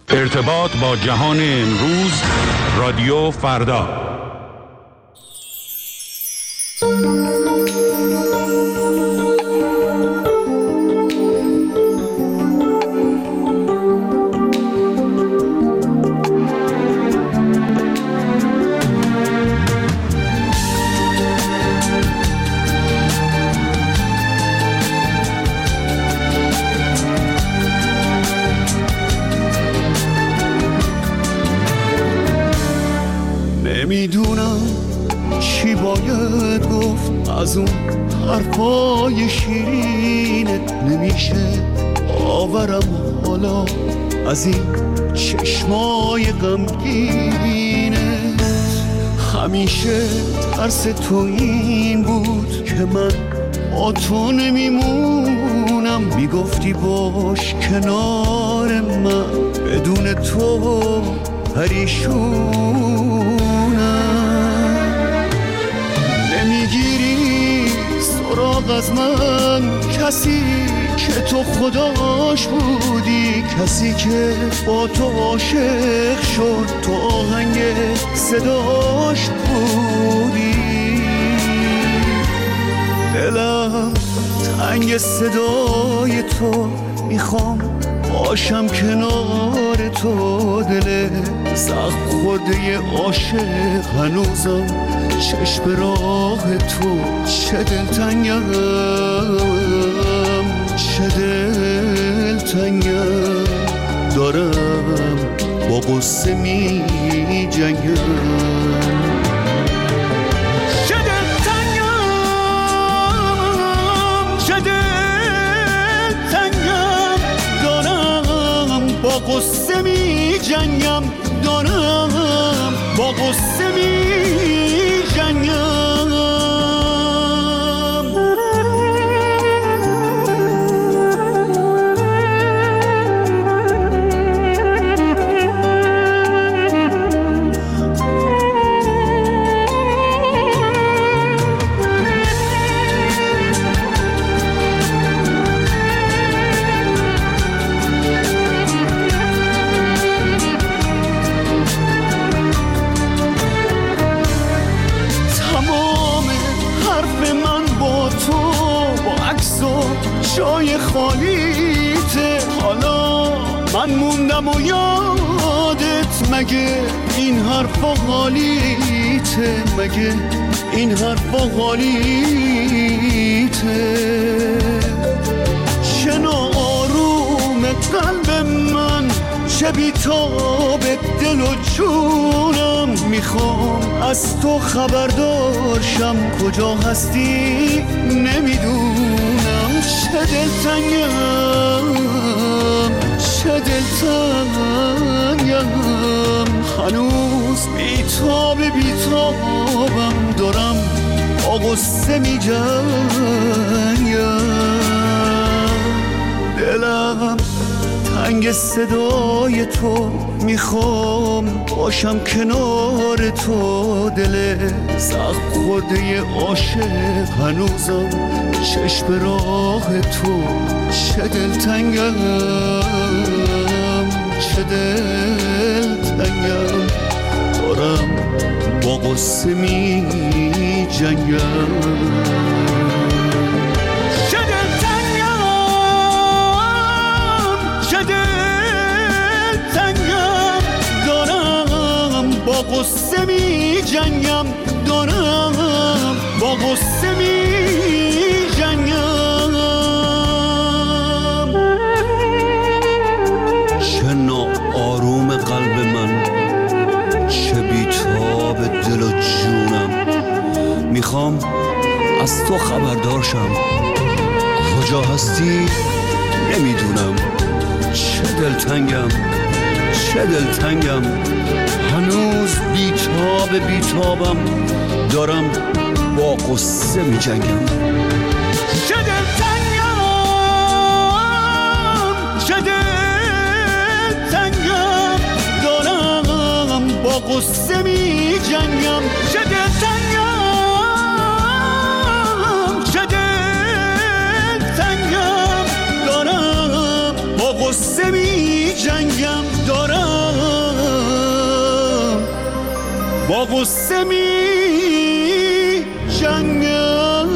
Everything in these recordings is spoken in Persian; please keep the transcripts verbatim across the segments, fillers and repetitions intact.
ارتباط با جهان امروز، رادیو فردا. نمیدونم چی باید گفت از اون حرفای شیرینت، نمیشه آورم حالا از این چشمای غمگینت. همیشه ترس تو این بود که من با تو نمیمونم، میگفتی باش کنار من، بدون تو پریشونم. نمیگیری سراغ از من، کسی که تو خداش بودی، کسی که با تو عاشق شد، تو آهنگ صداش بودی. دلم تنگ صدای تو، میخوام باشم کنار تو. دل زخم خورده عاشق هنوزم چشم راه تو. چه دلتنگم، چه دلتنگم، دارم با غصه می جنگم. با غصه می جنگم، دارم با غصه می جنگم. جای خالیته، حالا من موندم و یادت، مگه این حرفا حالیته، مگه این حرفا حالیته. چه ناآروم قلب من، چه بیتاب دل و جونم، میخوام از تو خبردارشم، کجا هستی نمیدونم. چه دلتنگم، چه دلتنگم، هنوز بیتاب بیتابم، دارم با غصه می جنگم. دلم تنگ صدای تو، میخوام باشم کنار تو. دل زخم خورده عاشق هنوزم چشم راه تو. چه دلتنگم، چه دلتنگم، دارم با غصه می جنگم. با غصه می جنگم، دارم با غصه می جنگم. چه ناآروم قلب من، چه بیتاب دل و جونم، میخوام از تو خبردارشم، کجا هستی نمیدونم. چه دلتنگم، چه دلتنگم، هنوز بیتاب بیتابم، دارم با غصه می جنگم. چه دلتنگم، چه دلتنگم، دارم با غصه می جنگم. چه دلتنگم، چه دلتنگم، دارم با غصه می جنگم. دارم با غصه می جنگم.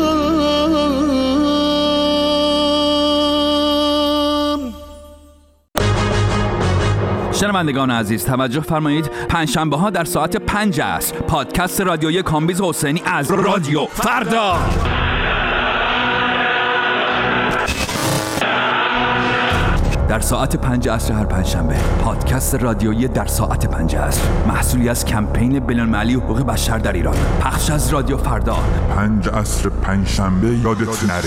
شنوندگان عزیز توجه فرمایید، پنجشنبه ها در ساعت پنج عصر پادکست رادیویی کامبیز حسینی از رادیو فردا. در ساعت پنج عصر هر پنجشنبه پادکست رادیویی در ساعت پنج عصر، محصولی از کمپین بین‌المللی حقوق بشر در ایران، پخش از رادیو فردا. پنج عصر پنجشنبه یادت نره.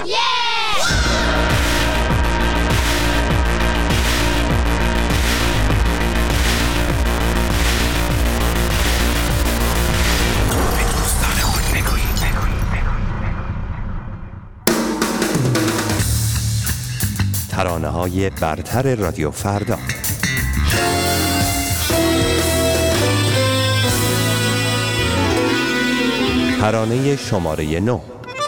ترانه‌های برتر رادیو فردا. ترانه شماره نه.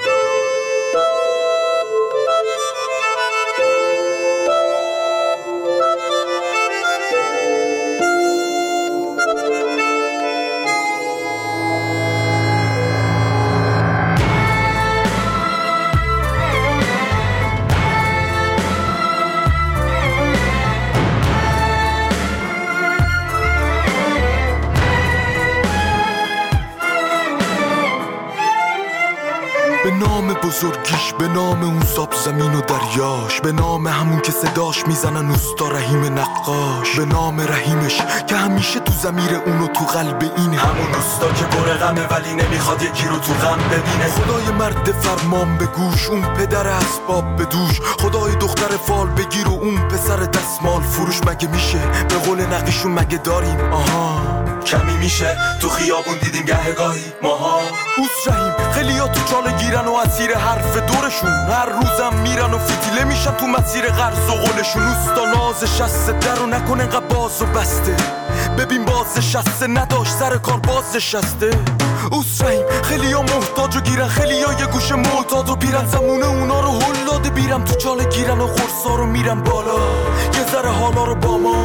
به نام بزرگیش، به نام اون ساب زمین و دریاش، به نام همون که صداش میزنن اوستا رحیم نقاش، به نام رحیمش که همیشه تو ضمیر اون و تو قلب این همون اوستا که پر غمه ولی نمیخواد یکی رو تو غم ببینه. خدای مرد فرمان به گوش، اون پدر اسباب به دوش، خدای دختر فال بگیر و اون پسر دستمال فروش. مگه میشه به قول نقیشون مگه داریم آها کمی میشه تو خیابون دیدیم گهگاهی ماها. اوس رحیم خیلیا تو چاله گیرن و اسیر حرف دورشون، هر روزم میرن و فتیله میشن تو مسیر قرض و قولشون. اوستا ناز شسته در و نکنه انقدر باز و بسته، ببین باز شسته نداشت سر کار باز شسته. اوس رحیم خیلیا محتاج و گیرن، خیلیا یه گوشه معتاد و بیرن، زمونه اونا رو هل داده بیرم تو چاله گیرن و قرصا رو میرن بالا یه ذره حالا رو با ما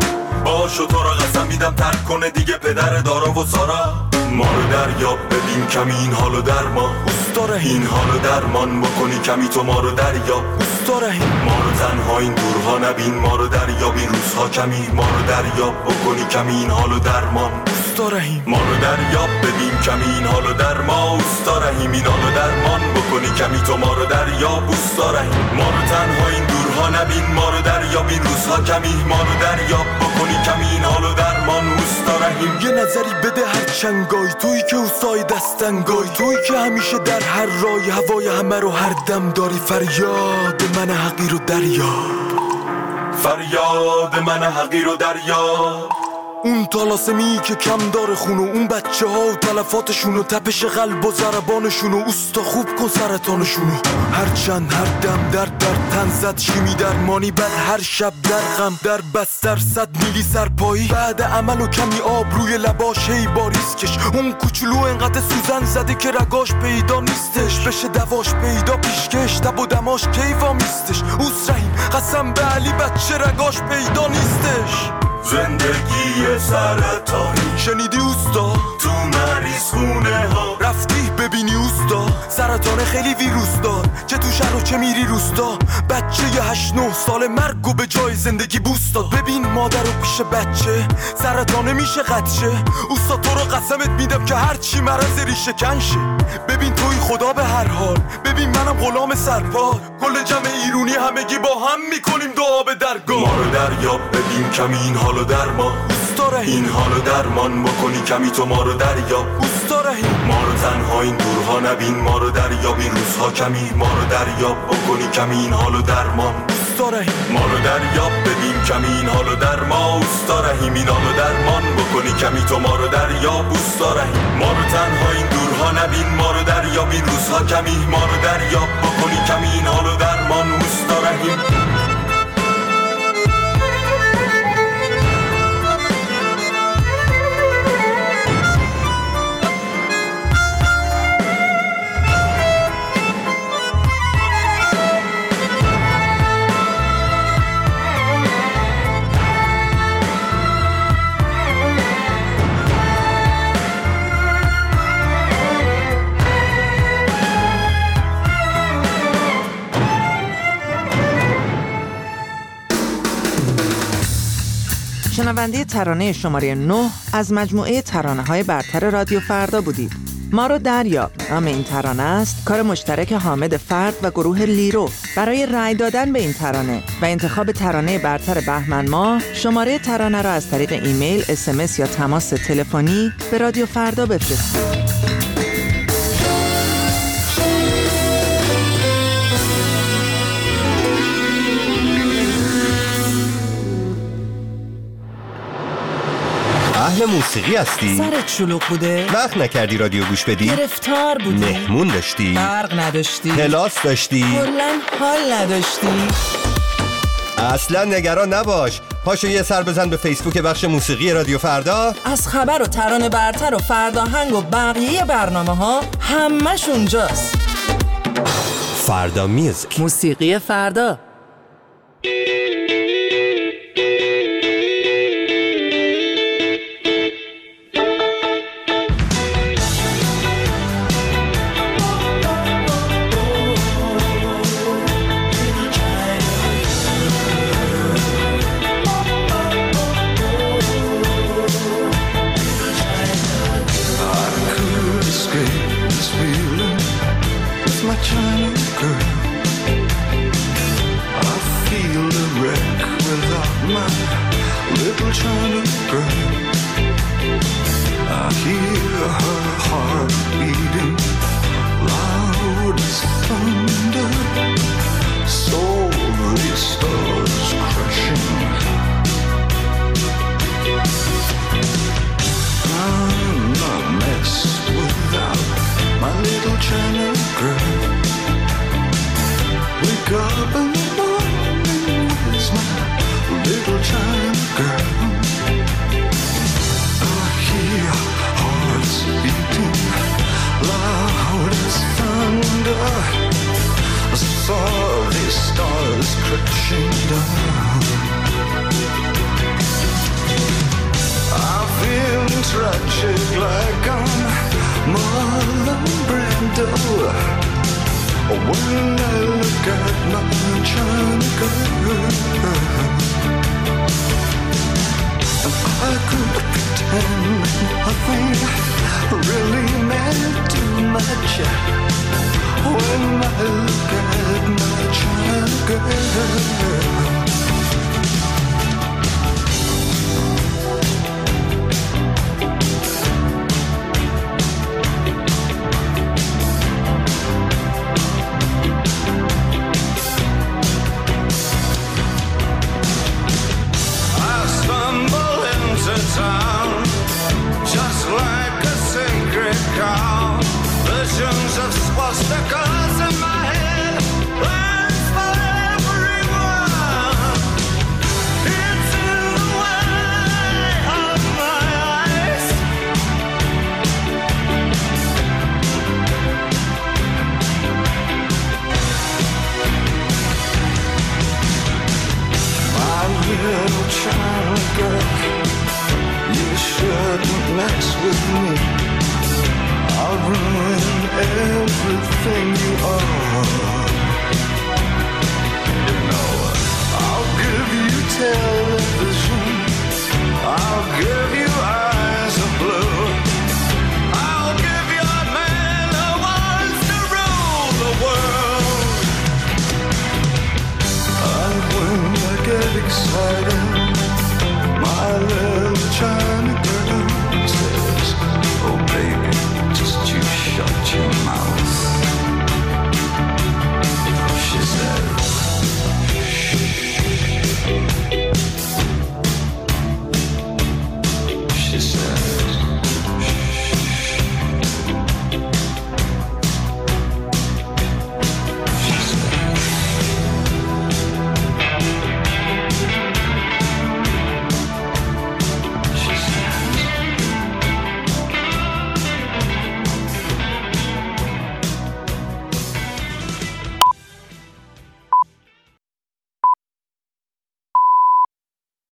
باشو. تو را قسم میدم ترک کنه دیگه پدر دارا و سارا. ما رو دریاب ببین کمی این حالو در ما اوستا رحیم، این حالو درمان بکنی کمی تو ما رو دریاب اوستا رحیم. ما رو تنها این دورها نبین، ما رو دریاب این روزها کمی، ما رو دریاب بکنی کمی این حالو درمان اوستا رحیم. ما رو دریاب ببین کمی این حالو در ما اوستا رحیم، این حالو درمان بکنی کمی تو ما رو دریاب اوستا رحیم. ما رو تنها این دورها نبین، ما رو دریاب این روزها کمی، ما رو دریاب بکنی کمی این حالو درمان اوستا رحیم. یه نظری بده هر چنگای تویی که اوستای دستنگای، تویی که همیشه در هر رای هوای همه رو هر دم داری. فریاد من حقیر و دریا، فریاد من حقیر و دریا. اون طلاسمی که کم داره خونو، اون بچه ها و تلفاتشون و تپش قلب و ضربانشون و اوستا خوب کن سرطانشونو. هر چند هر دم در در تن زد شیمی درمانی، بعد هر شب در غم در بستر صد میلی سرپایی. بعد عمل و کمی آب روی لباش هی باریز کش، اون کوچولو انقدر سوزن زده که رگاش پیدا نیستش، بشه دواش پیدا پیشکش تب و دماش کیفا میستش. اوس رحیم قسم به علی بچه رگاش پیدا نیستش. زندگی سرطانی شنیدی اوستا؟ تو مریض خونه ها رفتی ببینی اوستا؟ سرطان خیلی ویروس دار، چه تو شهر و چه میری روستا. بچه یه هشت نه سال مرگ و به جای زندگی بوست داد. ببین مادر رو پیش بچه سرطانه میشه قدشه. اوستا تو رو قسمت میدم که هرچی مرض ریشه کنشه. ببین توی خدا به هر حال، ببین منم غلام سرپا. کل جمع ایرونی همگی با هم میکنیم دعا به درگاه. ما رو دریاب ببین کمی این حالو در ما اوستا رحیم، این حالو درمان بکنی کمی تو ما رو دریاب اوستا رحیم. ما رو تنها این دورها نبین، ما رو دریاب این روزها کمی، ما رو دریاب بکنی کمی این حالو درمان اوستا رحیم. ما رو دریاب ببین کمی این حالو در ما اوستا رحیم، این حالو درمان بکنی کمی تو ما رو دریاب اوستا رحیم. ما رو تنها این دورها نبین، ما رو دریاب این روزها کمی، ما رو دریاب بکنی کمی این حالو درمان اوستا رحیم. شنونده ترانه شماره نه از مجموعه ترانه‌های برتر رادیو فردا بودید. ما رو دریاب نام این ترانه است، کار مشترک حامد فرد و گروه لیرو. برای رأی دادن به این ترانه و انتخاب ترانه برتر بهمن ماه، شماره ترانه را از طریق ایمیل، اس ام اس یا تماس تلفنی به رادیو فردا بفرستید. اهل موسیقی هستی؟ سرت شلوغ بوده؟ وقت نکردی رادیو گوش بدی؟ گرفتار بودی؟ مهمون داشتی؟ برق نداشتی؟ کلاس داشتی؟ کلاً حال نداشتی؟ اصلا نگران نباش، پاشو یه سر بزن به فیسبوک بخش موسیقی رادیو فردا. از خبر و ترانه برتر و فرداهنگ و بقیه برنامه ها همش اونجاست. فردا میوزیک، موسیقی فردا. Excited